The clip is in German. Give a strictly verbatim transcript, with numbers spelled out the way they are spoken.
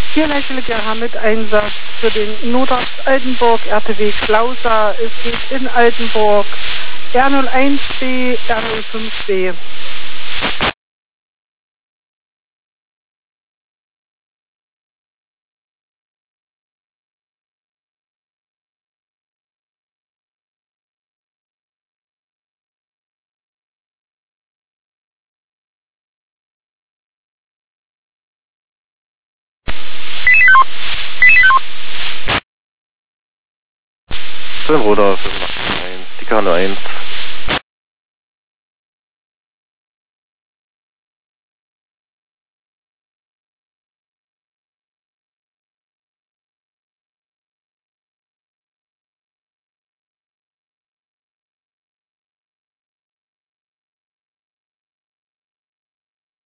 Hier Lächeliger mit Einsatz für den Notarzt Altenburg, R T W Klausa. Es geht in Altenburg R null eins B, R null fünf B. Film Rudolf, die K null eins.